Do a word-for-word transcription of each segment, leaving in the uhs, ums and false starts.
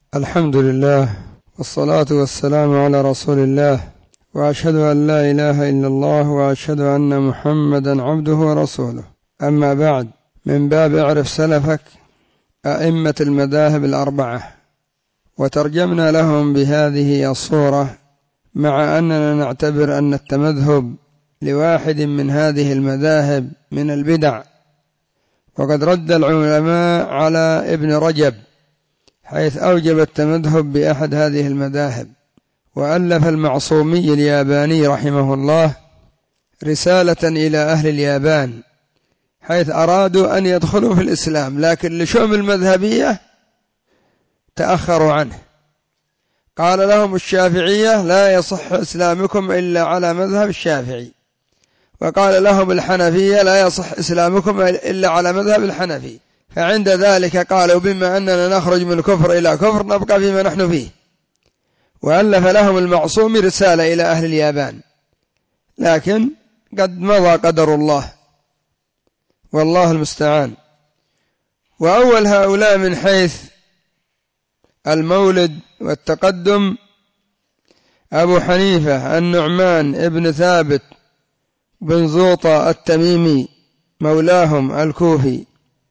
الحمد لله والصلاة والسلام على رسول الله، وأشهد أن لا إله إلا الله وأشهد أن محمدا عبده ورسوله. أما بعد، من باب اعرف سلفك أئمة المذاهب الأربعة، وترجمنا لهم بهذه الصورة، مع أننا نعتبر أن التمذهب لواحد من هذه المذاهب من البدع. وقد رد العلماء على ابن رجب حيث أوجب التمذهب بأحد هذه المذاهب، وألف المعصومي الياباني رحمه الله رسالة إلى أهل اليابان حيث أرادوا أن يدخلوا في الإسلام، لكن لشؤم المذهبية تأخروا عنه. قال لهم الشافعية: لا يصح إسلامكم إلا على مذهب الشافعي. وقال لهم الحنفية: لا يصح إسلامكم إلا على مذهب الحنفي. فعند ذلك قالوا: بما أننا نخرج من الكفر إلى كفر نبقى فيما نحن فيه. وألف لهم المعصوم رسالة إلى أهل اليابان، لكن قد مضى قدر الله، والله المستعان. وأول هؤلاء من حيث المولد والتقدم أبو حنيفة النعمان ابن ثابت بن زوطة التميمي مولاهم الكوفي،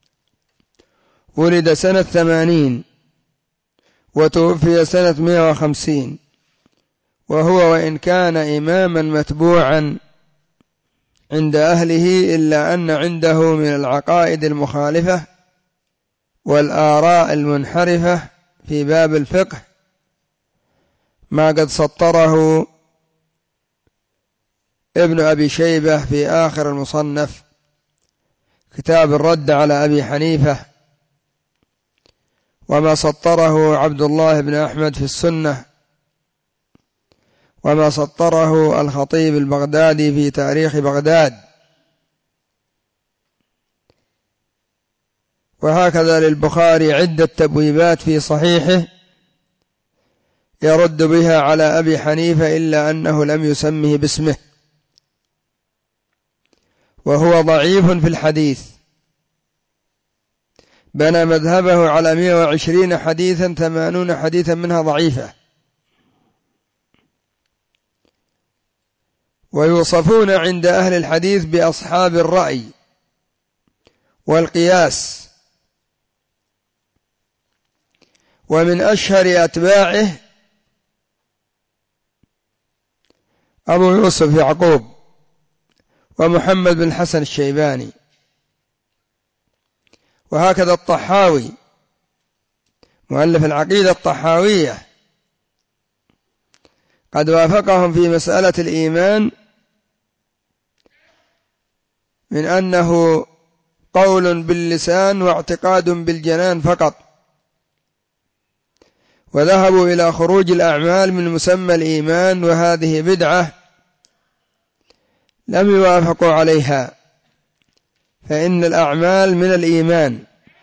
ولد سنة ثمانين وتوفي سنة مئة وخمسين، وهو وإن كان إماما متبوعا عند أهله إلا أن عنده من العقائد المخالفة والآراء المنحرفة في باب الفقه ما قد سطره ابن أبي شيبة في آخر المصنف كتاب الرد على أبي حنيفة، وما سطره عبد الله بن أحمد في السنة، وما سطره الخطيب البغدادي في تاريخ بغداد. وهكذا للبخاري عدة تبويبات في صحيحه يرد بها على أبي حنيفة إلا أنه لم يسمه باسمه، وهو ضعيف في الحديث، بنى مذهبه على مئة وعشرين حديثا، ثمانون حديثا منها ضعيفة. ويوصفون عند أهل الحديث بأصحاب الرأي والقياس. ومن أشهر أتباعه أبو يوسف يعقوب ومحمد بن الحسن الشيباني. وهكذا الطحاوي مؤلف العقيدة الطحاوية قد وافقهم في مسألة الإيمان من أنه قول باللسان واعتقاد بالجنان فقط، وذهبوا إلى خروج الأعمال من مسمى الإيمان، وهذه بدعة لم يوافقوا عليها، فإن الأعمال من الإيمان.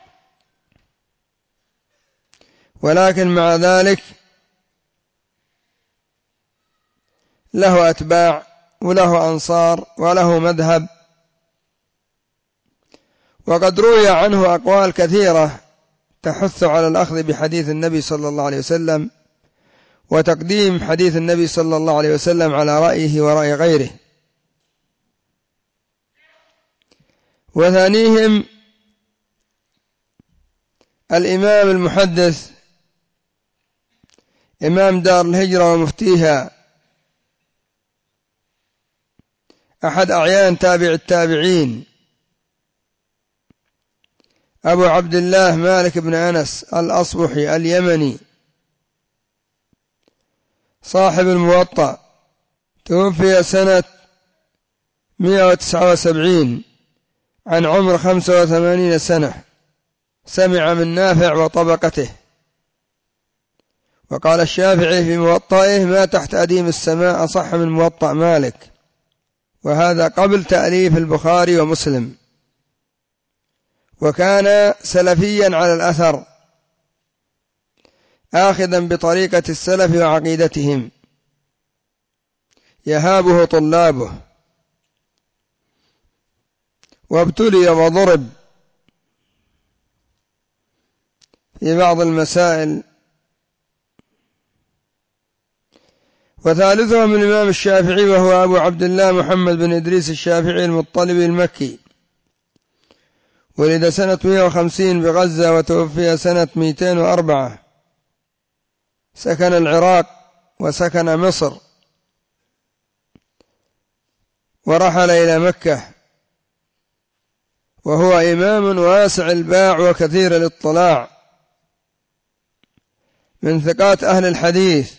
ولكن مع ذلك له أتباع وله أنصار وله مذهب، وقد روي عنه أقوال كثيرة تحث على الأخذ بحديث النبي صلى الله عليه وسلم وتقديم حديث النبي صلى الله عليه وسلم على رأيه ورأي غيره. وثانيهم الإمام المحدث إمام دار الهجرة ومفتيها، أحد أعيان تابع التابعين، أبو عبد الله مالك بن أنس الأصبحي اليمني صاحب الموطأ، توفي سنة مئة وتسعة وسبعين عن عمر خمسة وثمانين سنة، سمع من نافع وطبقته. وقال الشافعي في موطئه: ما تحت أديم السماء أصح من موطأ مالك، وهذا قبل تأليف البخاري ومسلم. وكان سلفيا على الأثر، آخذا بطريقة السلف وعقيدتهم، يهابه طلابه، وابتلي وضرب في بعض المسائل وثالثهم الإمام الشافعي وهو أبو عبد الله محمد بن إدريس الشافعي المطلبي المكي، ولد سنة مئة وخمسين بغزة وتوفي سنة مئتين وأربعة. سكن العراق وسكن مصر، ورحل إلى مكة، وهو إمام واسع الباع وكثير الاطلاع، من ثقات أهل الحديث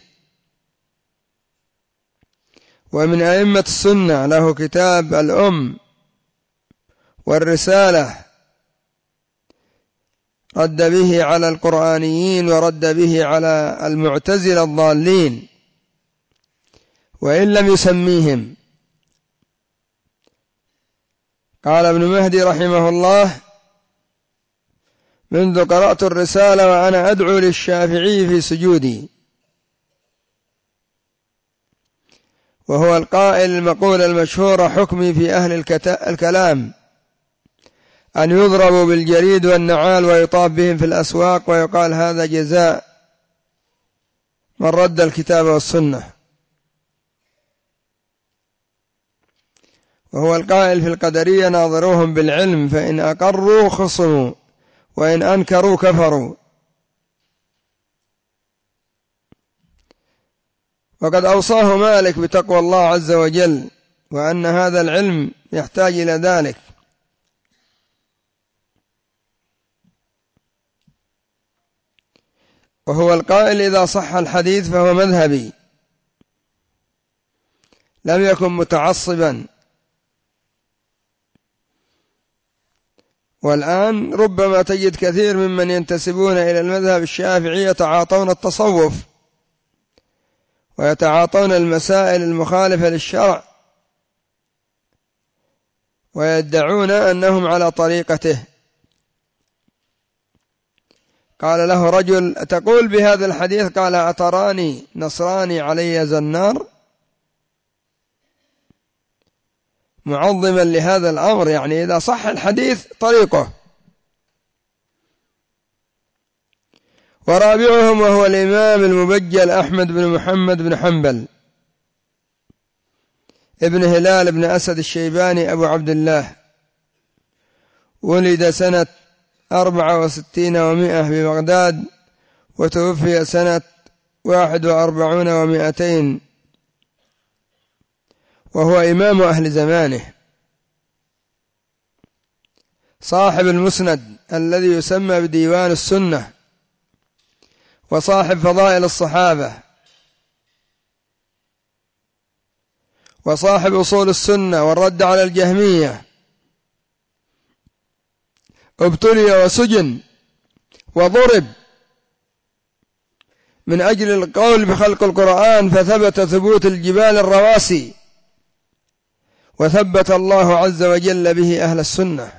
ومن أئمة السنة. له كتاب الأم والرسالة، رد به على القرآنيين ورد به على المعتزلة الضالين وإن لم يسميهم. قال ابن مهدي رحمه الله: منذ قرأت الرسالة وأنا أدعو للشافعي في سجودي. وهو القائل المقولة المشهورة: حكمي في أهل الكلام أن يضربوا بالجريد والنعال ويطاف بهم في الأسواق، ويقال هذا جزاء من رد الكتاب والسنة. وهو القائل في القدرية: ناظروهم بالعلم فإن أقروا خصموا وإن أنكروا كفروا. وقد أوصاه مالك بتقوى الله عز وجل، وأن هذا العلم يحتاج إلى ذلك. وهو القائل: إذا صح الحديث فهو مذهبي، لم يكن متعصبا. والآن ربما تجد كثير ممن ينتسبون إلى المذهب الشافعي يتعاطون التصوف ويتعاطون المسائل المخالفة للشرع، ويدعون أنهم على طريقته. قال له رجل: أتقول بهذا الحديث؟ قال: أتراني نصراني علي زنار؟ معظما لهذا الأمر، يعني إذا صح الحديث طريقه. ورابعهم وهو الإمام المبجل أحمد بن محمد بن حنبل ابن هلال بن أسد الشيباني أبو عبد الله، ولد سنة أربعة وستين ومائة ببغداد، وتوفي سنة واحد وأربعون ومائتين، وهو إمام أهل زمانه، صاحب المسند الذي يسمى بديوان السنة، وصاحب فضائل الصحابة، وصاحب أصول السنة والرد على الجهمية. ابتلي وسجن وضرب من أجل القول بخلق القرآن، فثبت ثبوت الجبال الرواسي، وثبت الله عز وجل به أهل السنة.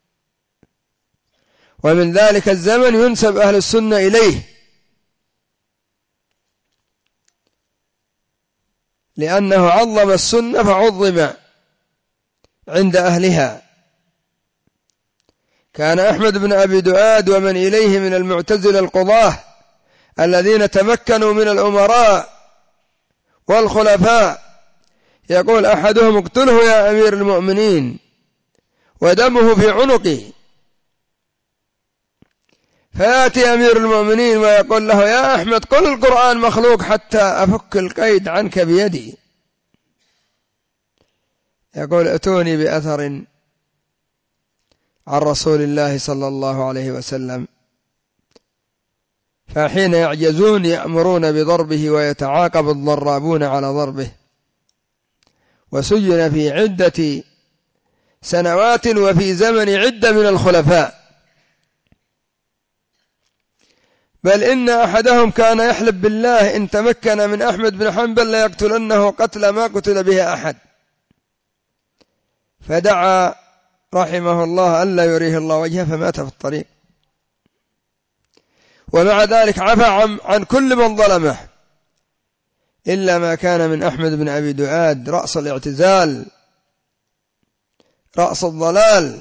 ومن ذلك الزمن ينسب أهل السنة إليه، لأنه عظم السنة فعظم عند أهلها. كان أحمد بن أبي دؤاد ومن إليه من المعتزلة القضاة الذين تمكنوا من الأمراء والخلفاء يقول أحدهم: اقتله يا أمير المؤمنين ودمه في عنقه، فيأتي أمير المؤمنين ويقول له: يا أحمد قل القرآن مخلوق حتى أفك القيد عنك بيدي. يقول: اتوني بأثر عن رسول الله صلى الله عليه وسلم. فحين يعجزون يأمرون بضربه ويتعاقب الضرابون على ضربه. وسجن في عدة سنوات وفي زمن عدة من الخلفاء، بل إن أحدهم كان يحلف بالله إن تمكن من أحمد بن حنبل ليقتلنه قتل ما قتل به أحد، فدعا رحمه الله ألا يريه الله وجهه فمات في الطريق. ومع ذلك عفى عن كل من ظلمه إلا ما كان من أحمد بن أبي دؤاد، رأس الاعتزال، رأس الضلال.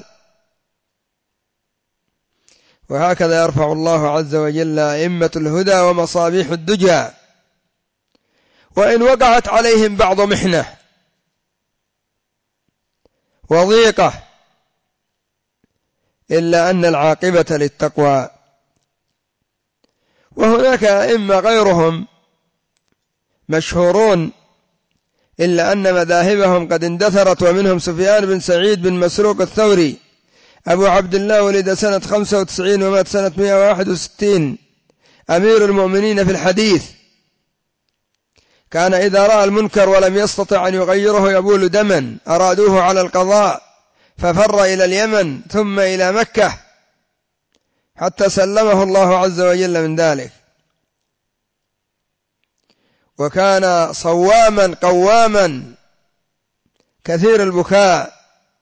وهكذا يرفع الله عز وجل أئمة الهدى ومصابيح الدجى. وإن وقعت عليهم بعض محنة وضيقة إلا أن العاقبة للتقوى. وهناك أئمة غيرهم مشهورون إلا أن مذاهبهم قد اندثرت، ومنهم سفيان بن سعيد بن مسروق الثوري أبو عبد الله، ولد سنة خمسة وتسعين ومات سنة مئة وواحد وستين، أمير المؤمنين في الحديث. كان إذا رأى المنكر ولم يستطع أن يغيره يبول دما، أرادوه على القضاء ففر إلى اليمن ثم إلى مكة حتى سلمه الله عز وجل من ذلك. وكان صواما قواما كثير البكاء.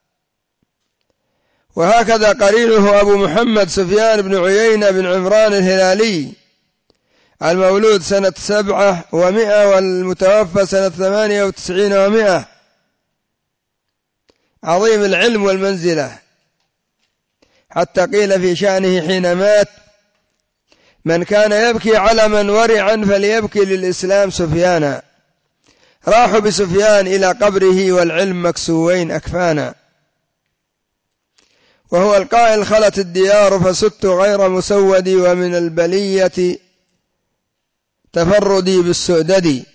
وهكذا قرينه أبو محمد سفيان بن عيينة بن عمران الهلالي، المولود سنة سبعة ومئة والمتوفى سنة ثمانية وتسعين ومئة، عظيم العلم والمنزلة، حتى قيل في شأنه حين مات: من كان يبكي على من ورعا فليبكي للإسلام سفيانا. راحوا بسفيان إلى قبره والعلم مكسوين أكفانا. وهو القائل: خلت الديار فست غير مسودي، ومن البلية تفردي بالسؤدد.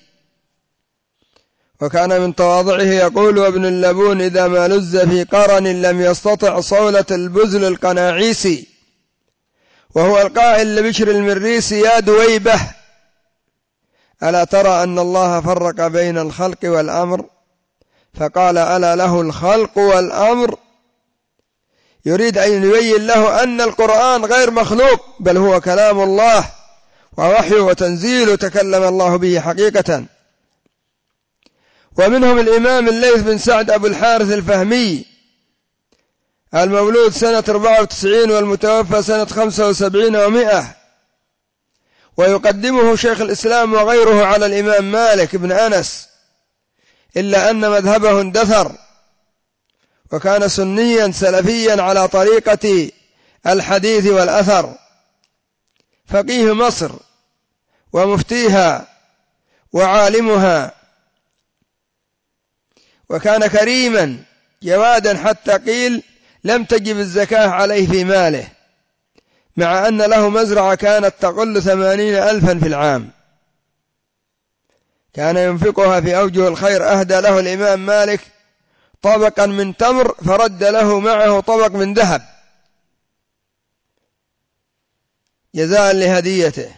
وكان من تواضعه يقول: وابن اللبون إذا ما لز في قرن لم يستطع صولة البزل القناعيسي. وهو القائل لبشر المريسي: يا دويبة، ألا ترى أن الله فرق بين الخلق والأمر؟ فقال: ألا له الخلق والأمر. يريد أن يبين له أن القرآن غير مخلوق، بل هو كلام الله ووحي وتنزيل تكلم الله به حقيقة. ومنهم الإمام الليث بن سعد أبو الحارث الفهمي، المولود سنة أربعة وتسعين والمتوفى سنة خمسة وسبعين ومئة. ويقدمه شيخ الإسلام وغيره على الإمام مالك بن أنس، إلا أن مذهبه اندثر، وكان سنيا سلفيا على طريقة الحديث والأثر، فقيه مصر ومفتيها وعالمها. وكان كريما جوادا، حتى قيل لم تجب الزكاة عليه في ماله، مع أن له مزرعة كانت تقل ثمانين ألفا في العام، كان ينفقها في أوجه الخير. أهدى له الإمام مالك طبقا من تمر، فرد له معه طبق من ذهب جزاء لهديته.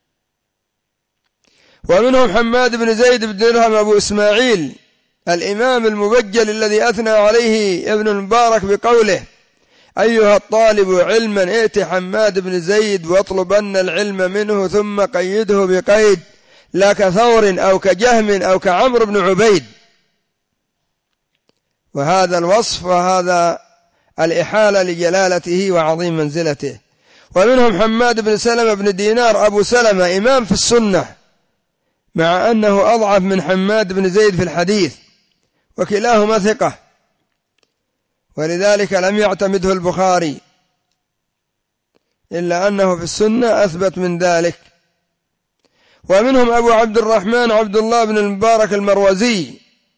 ومنهم حماد بن زيد بن درهم أبو إسماعيل، الإمام المبجل الذي أثنى عليه ابن المبارك بقوله: أيها الطالب علما ائت حماد بن زيد واطلبن العلم منه، ثم قيده بقيد لا كثور أو كجهم أو كعمر بن عبيد. وهذا الوصف وهذا الإحالة لجلالته وعظيم منزلته. ومنهم حماد بن سلمة بن دينار أبو سلمة، إمام في السنة، مع أنه أضعف من حماد بن زيد في الحديث، وكلاهما ثقة، ولذلك لم يعتمده البخاري، إلا أنه في السنة أثبت من ذلك. ومنهم أبو عبد الرحمن عبد الله بن المبارك المروزي،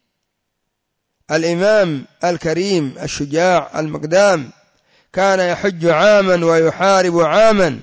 الإمام الكريم الشجاع المقدام، كان يحج عاما ويحارب عاما،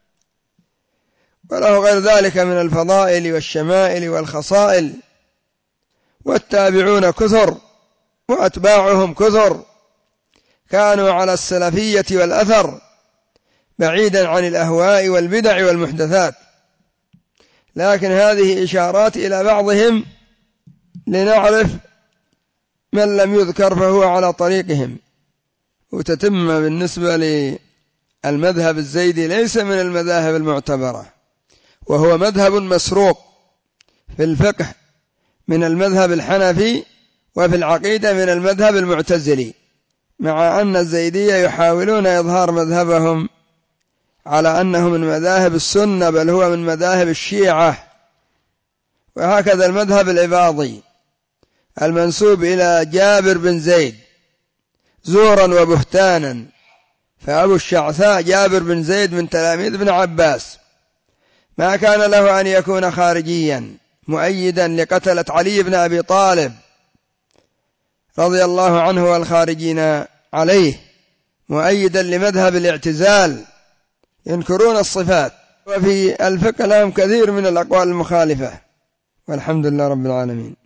وله غير ذلك من الفضائل والشمائل والخصائل. والتابعون كثر وأتباعهم كثر، كانوا على السلفية والأثر، بعيدا عن الأهواء والبدع والمحدثات. لكن هذه إشارات إلى بعضهم لنعرف من لم يذكر فهو على طريقهم. وتتم بالنسبة للمذهب الزيدي ليس من المذاهب المعتبرة، وهو مذهب مسروق في الفقه من المذهب الحنفي، وفي العقيدة من المذهب المعتزلي، مع أن الزيدية يحاولون إظهار مذهبهم على أنه من مذاهب السنة، بل هو من مذاهب الشيعة. وهكذا المذهب العباضي المنسوب إلى جابر بن زيد زورا وبهتانا، فأبو الشعثاء جابر بن زيد من تلاميذ ابن عباس، ما كان له أن يكون خارجيا مؤيدا لقتلة علي بن أبي طالب رضي الله عنه والخارجين عليه، مؤيدا لمذهب الاعتزال ينكرون الصفات. وفي الفقه لهم كثير من الأقوال المخالفة، والحمد لله رب العالمين.